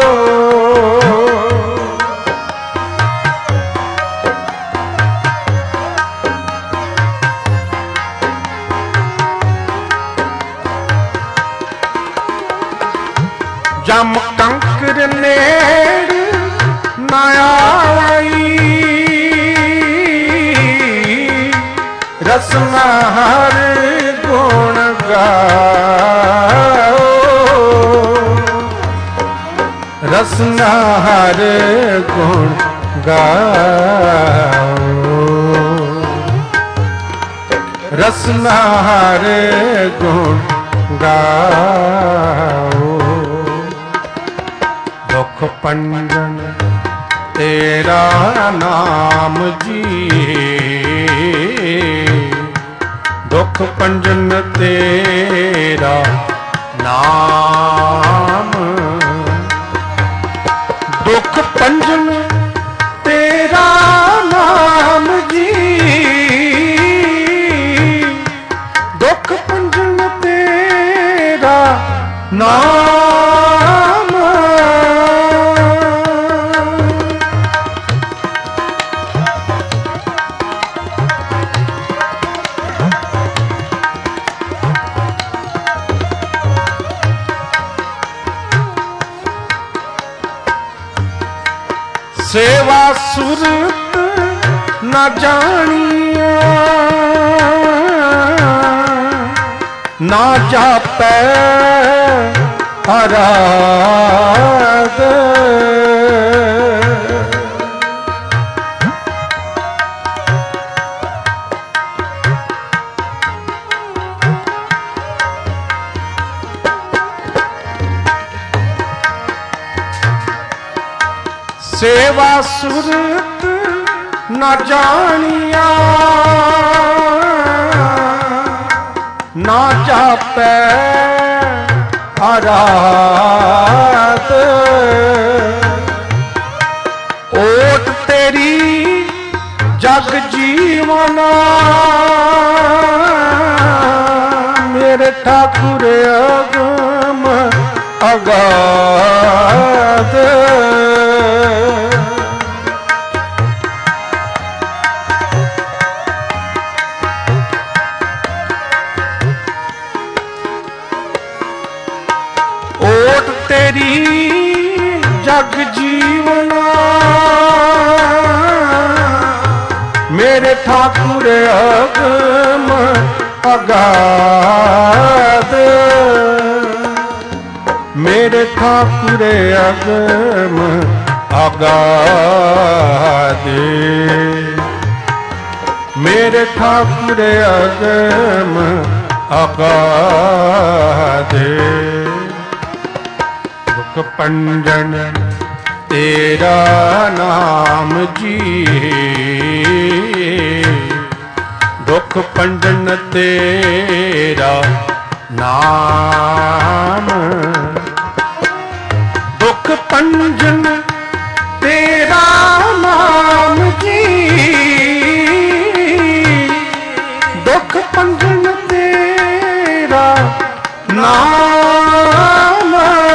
ਜਮ ਕੰਕਰ ਨੇੜ ਨਾ ਆਈ, ਰਸਨਾ ਹਰ ਗੁਣ ਗਾਓ, ਰਸਨਾ ਹਰ ਗੁਣ ਗਾਓ, ਰਸਨਾ ਹਰ ਗੁਣ ਗਾਓ, ਦੁਖ ਪੰਜਨ ਤੇਰਾ ਨਾਮ ਜੀ, ਦੁਖ ਪੰਜਨ ਤੇਰਾ ਨਾਮ, ਦੁਖ ਪੰਜਨ ਤੇਰਾ ਨਾਮ ਜੀ, ਦੁਖ ਪੰਜਨ ਤੇਰਾ ਨਾਮ। सेवा सुरत न जानिया ना जापै आराध सेवा सुरत न जानिया ना जापै आराध ओट तेरी जग जीवना मेरे ठाकुर अगम अगाध तेरी जग जीवना मेरे ठाकुर अगम अगाध मेरे ठाकुर अगम अगाध मेरे ठाकुर अगम अगाध पंजन तेरा नाम जी दुख पंजन तेरा नाम दुख पंजन तेरा नाम जी दुख पंजन तेरा नाम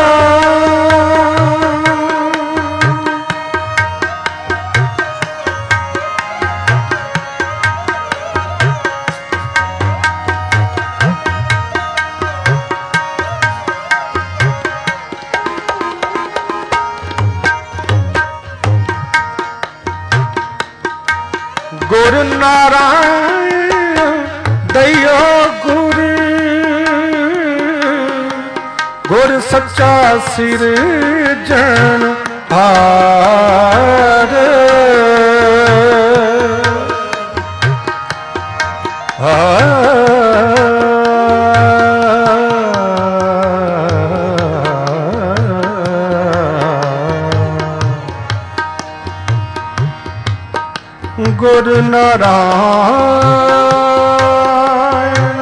गुरु नारायण दयो गुरु गुरु सच्चा सिरजन हार गुरु नारायण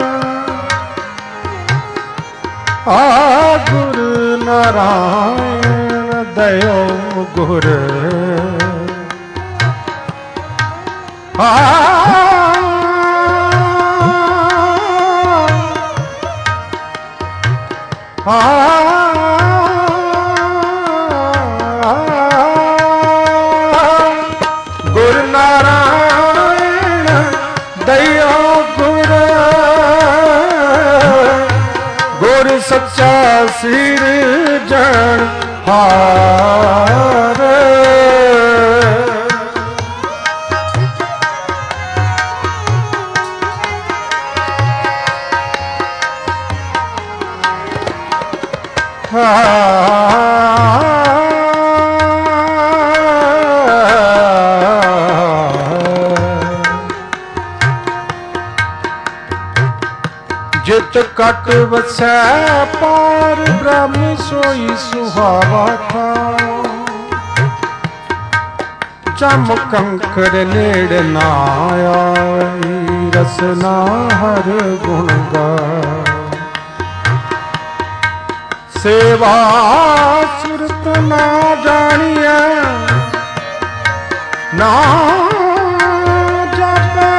आ गुरु नारायण दयो गुरु आ आ गुरु नारायण दयो गुरु गुरु सच्चा सिरजन हार जित कट वसै पार ब्रह्म सोई सुहावा था चम कंकर नेड़ ना आई रसना हर गुण गा सेवा सुरत ना जानिया ना जापै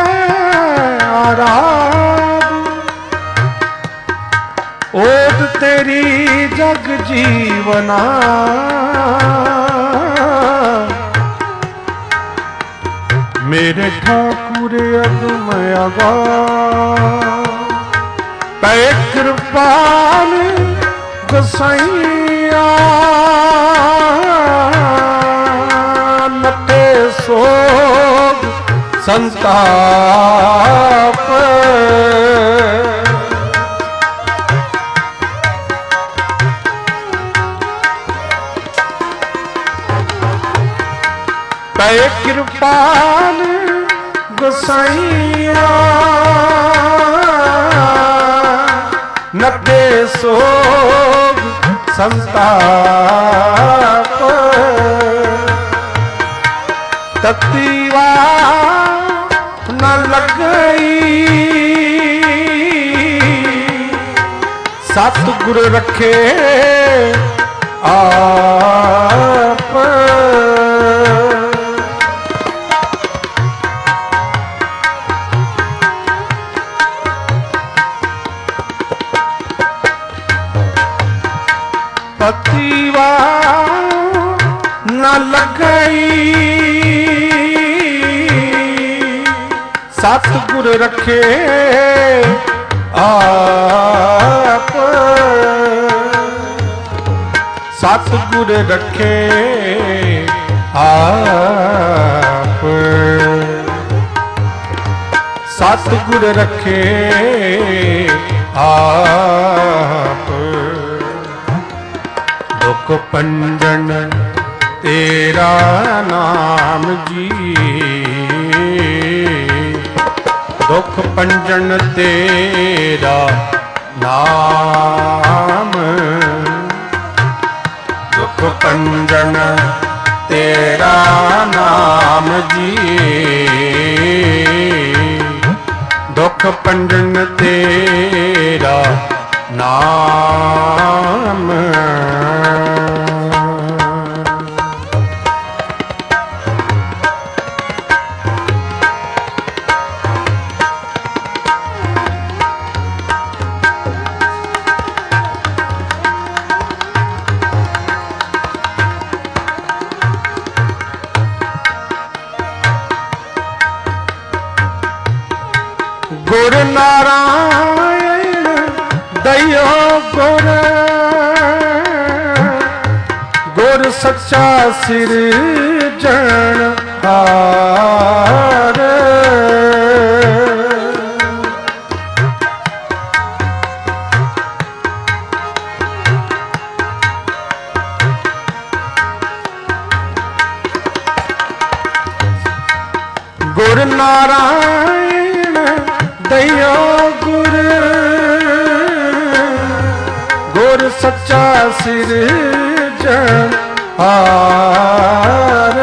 आराध ओट तेरी जग जीवना मेरे ठाकुर अगम अगा पै कृपाल गोसाइया ਸੋਗ ਸੰਤਾਪ ਪੈ ਕਿਰਪਾਲ ਗੁਸਾਈਆ ਨੱਠੇ ਸੋਗ ਸੰਤਾਪ ਤਤੀਵਾ ਨ ਲੱਗਈ ਸਤਿਗੁਰ ਰੱਖੇ ਆਪ ਤਤੀਵਾ ਨ ਲੱਗਈ ਸਤਿਗੁਰ ਰੱਖੇ ਆਪ ਸਤਿਗੁਰ ਰੱਖੇ ਆਪ ਸਤਿਗੁਰ ਰੱਖੇ ਆਪ ਦੁਖ ਭੰਜਨ ਤੇਰਾ ਨਾਮ ਜੀ ਦੁਖ ਭੰਜਨ ਤੇਰਾ ਨਾਮ ਦੁਖ ਭੰਜਨ ਤੇਰਾ ਨਾਮ ਜੀ ਦੁਖ ਭੰਜਨ ਤੇਰਾ ਨਾਮ ਗੁਰ ਨਾਰਾਇਣ ਦਇਓ ਗੁਰ ਗੁਰ ਸੱਚਾ ਸਿਰਜਣਹਾਰ ਗੁਰ ਨਾਰਾਇਣ ਦਇਓ ਗੁਰ ਗੁਰ ਸੱਚਾ ਸਿਰਜਣਹਾਰ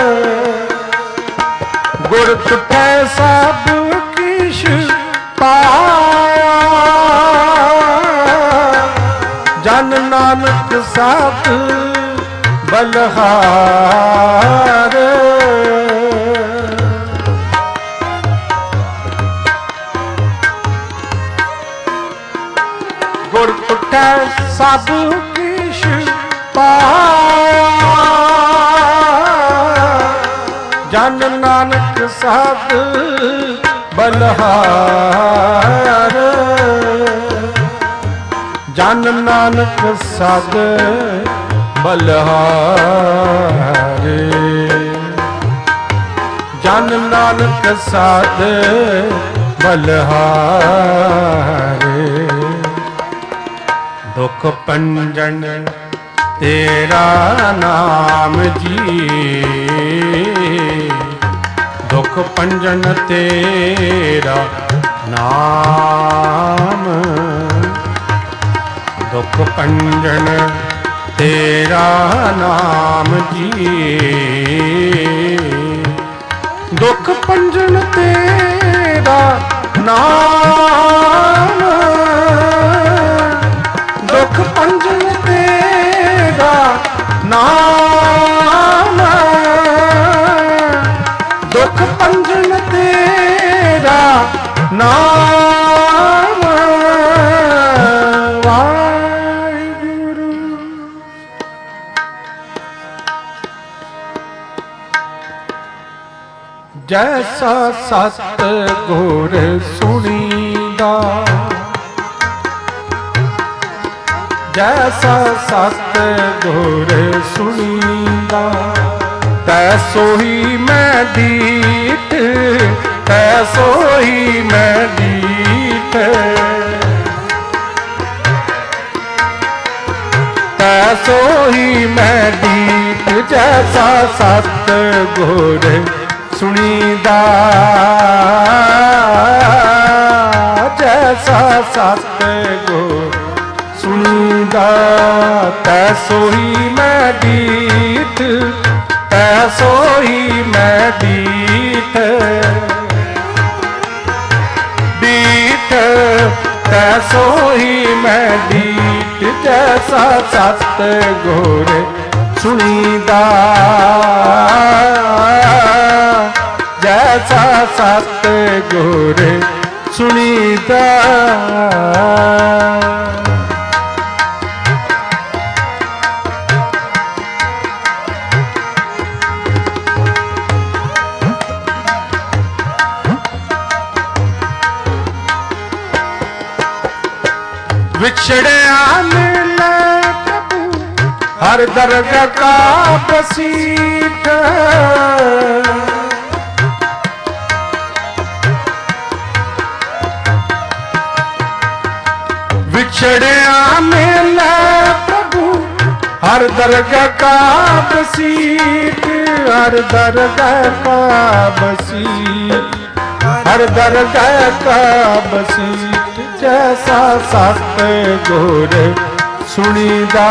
ਗੁਰ ਤੁਠੈ ਸਭ ਕਿਛ ਪਾਇਆ ਜਨ ਨਾਨਕ ਸਤ ਬਲਹਾਰ ਗੁਰ ਤੁਠੈ ਸਭ ਕਿਛ ਪਾਇਆ ਜਨ ਨਾਨਕ ਸਤ ਬਲਹਾਰ ਜਨ ਨਾਨਕ ਸਤ ਬਲਹਾਰ ਜਨ ਨਾਨਕ ਸਤ ਬਲਹਾਰ ਦੁਖ ਭੰਜਨ ਤੇਰਾ ਨਾਮ ਜੀ ਦੁਖ ਭੰਜਨ ਤੇਰਾ ਨਾਮ ਦੁਖ ਭੰਜਨ ਤੇਰਾ ਨਾਮ ਜੀ ਦੁਖ ਭੰਜਨ ਤੇਰਾ ਨਾਮ ਦੁਖ ਭੰਜਨ ਤੇਰਾ ਨਾਮ ਦੁਖ ਭੰਜਨ ਤੇਰਾ ਨਾਮ ਵਾਹਿਗੁਰੂ ਜੈਸਾ ਸਤ ਗੁਰ ਸੁਣੀਦਾ ਜੈਸਾ ਸਤ ਗੁਰ ਸੁਣੀਦਾ तैसो ही मैं दीठ, तैसो ही मैं दीठ, तैसो ही मैं दीठ। जैसा सतगुर सुनीदा, जैसा सतगुर सुनीदा, तैसो ही मैं दीठ, तैसो ही मैं दीठ, दीठ, तैसो ही मैं दीठ। जैसा सतगुर सुनीदा, जैसा सतगुर सुनीदा। विछड़िया मिले प्रभु हर दरगाह का बसीठ, विछड़िया मिले प्रभु हर दरगाह का बसीठ, हर दरगाह का बसीठ, हर दरगाह का बसीठ। जैसा सतगुर सुनीदा,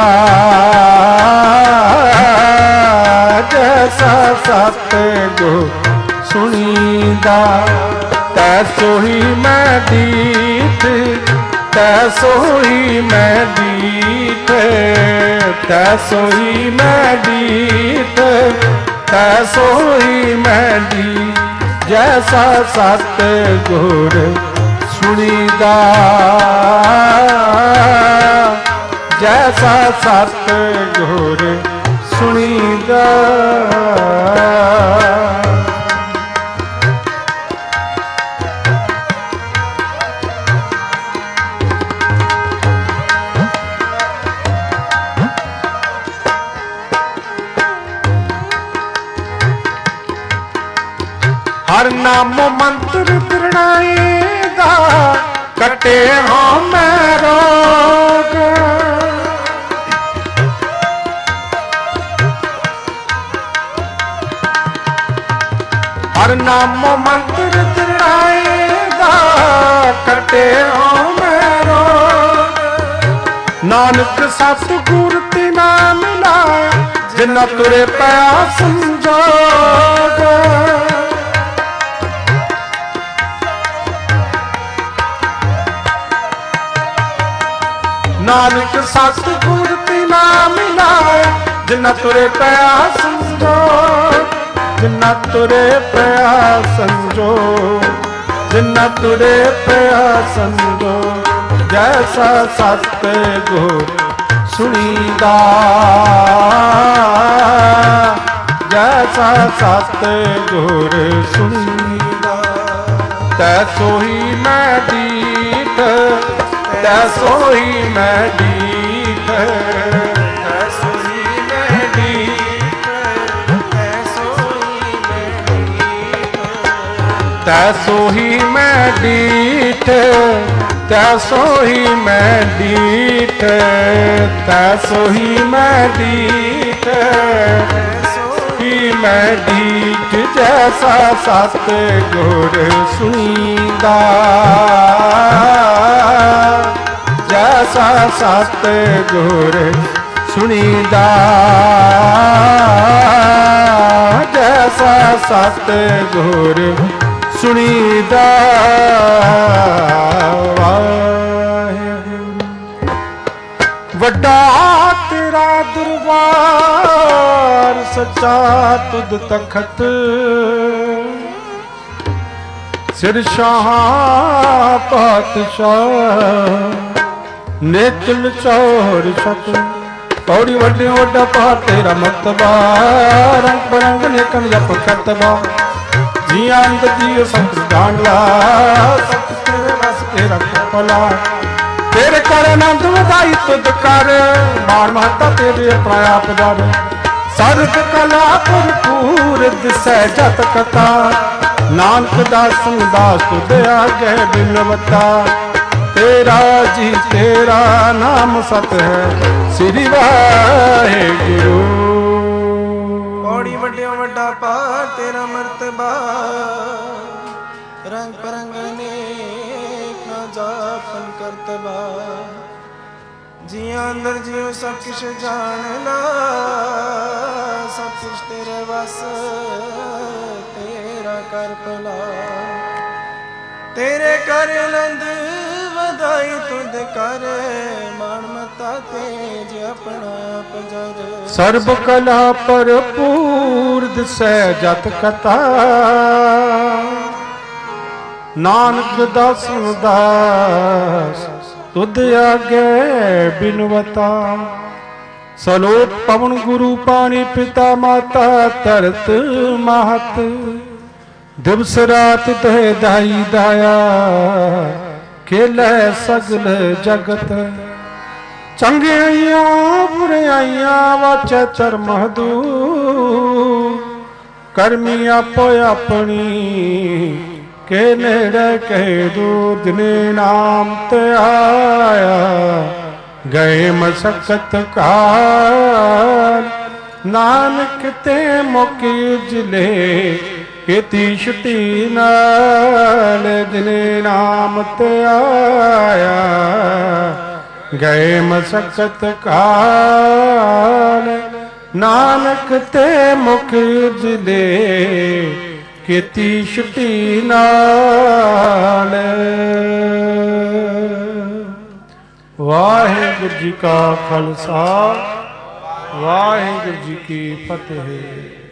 जैसा सतगुर सुनीदा, तैसो ही मैं दीठ, तैसो ही मैं दीठ, तैसो ही मैं दीठ, तैसो ही मैं दीठ। जैसा सतगुर सुनीदा, जैसा सतगुर सुनीदा। हर नाम मंत्र प्रणयदा, कटे हाँ मैं रोग। हर नाम मंत्र प्रणयदा, कटे हाँ मैं रोग। नानक सतगुर तिना मिला, जिन्ना तुरे पया संजोग। नानक सतगुर तिना मिलाए, जिन्ना तुरे पया संजोग, जिन्ना तुरे पया संजोग, जिन्ना तुरे पया संजोग। जैसा सतगुर सुनीदा, जैसा सतगुर सुनीदा, तैसो ही मैं दीठ, तैसो ही मैं दीठ, तैसो ही मैं दीठ, तैसो ही मैं दीठ, तैसो ही मैं दीठ, तैसो ही मैं दीठ, तैसो ही मैं दीठ, ही मैं दीठ। जैसा सतगुर सुनीदा, जैसा सतगुर सुनीदा, जैसा सतगुर सुनीदा। वड्डा तेरा दरबार, सच्चा तुद तखत, सिर शाह पातशाह, नेतल चौर छत। पौड़ी वड्डे वड्डा पहाड़ तेरा मर्तबा, रंग बरंग नेकन जप करतबा। जिया अंत जियो संत डांडला, सत तेरे रस तेरा कपला। तेरे कर आनंद वधाई तुद कर, मार माता तेरे अपना आप दर। ਸਰਬ ਕਲਾ ਭਰਪੂਰ ਦਿਸੈ ਜਤ ਕਥਾ ਨਾਨਕ ਦਾਸਨ ਦਾਸ ਤੁਧ ਆਗੇ ਬਿਨਵਤਾ ਤੇਰਾ ਜੀ ਤੇਰਾ ਨਾਮ ਸਤ ਹੈ ਸ੍ਰੀ ਵਾਹਿਗੁਰੂ ਪੌੜੀ ਵੱਡਿਓ ਵੱਡਾ ਪਾਰ ਤੇਰਾ ਮਰਤਬਾ ਰੰਗ ਪਰੰਗ ਅਨੇਕ ਨਾ ਜਾਪਨ ਕਰਤਬਾ ਜੀਆਂ ਅੰਦਰ ਜਿਉ ਸਭ ਕਿਛ ਜਾਣਨਾ ਸਭ ਕੁਛ ਤੇਰੇ ਵਸ ਤੇਰਾ ਕਰ ਭਲਾ ਤੇਰੇ ਕਰ ਆਨੰਦ ਵਧਾਈ ਤੁਧ ਕਰ ਮਾਣ ਮਤਾ ਤੇਜ ਆਪਣਾ ਪਜਰ ਸਰਬ ਕਲਾ ਭਰਪੂਰ ਦਿਸੈ ਜਤ ਕਥਾ ਨਾਨਕ ਦਾਸਨ ਦਾਸ ਤੁਧ ਆਗੇ ਬਿਨਵਤਾ ਸਲੋਕ ਪਵਨ ਗੁਰੂ ਪਾਣੀ ਪਿਤਾ ਮਾਤਾ ਧਰਤ ਮਾਹਤ ਦਿਵਸ ਰਾਤ ਤਹਿ ਦਾਈ ਦਾਇਆ ਖੇਲੇ ਸਗਲ ਜਗਤ ਚੰਗਿਆਈਆਂ ਬੁਰਾਈਆਂ ਵਾਚੈ ਧਰਮ ਦੂਰ ਕਰਮੀ ਆਪੋ ਆਪਣੀ ਕੇ ਨੇੜੇ ਕਹਿ ਦੂਰ ਦਿਨੇ ਨਾਮ ਤੇ ਆਇਆ ਗਏ ਮਸਕਤ ਕਾਲ ਨਾਨਕ ਤੇ ਮੁਕੀ ਉਜਲੇ ਕੀਤੀ ਛੁੱਟੀ ਨਾਲ ਦਿਨੇ ਨਾਮ ਤੇ ਆਇਆ ਗਏ ਮਸਕਤ ਕਾਲ ਨਾਨਕ ਤੇ ਮੁਕੀ ਉਜਲੇ ਕੀਤੀ ਛੁੱਟੀ ਨਾਲ ਵਾਹਿਗੁਰੂ ਜੀ ਕਾ ਖਾਲਸਾ ਵਾਹਿਗੁਰੂ ਜੀ ਕੀ ਫਤਿਹ।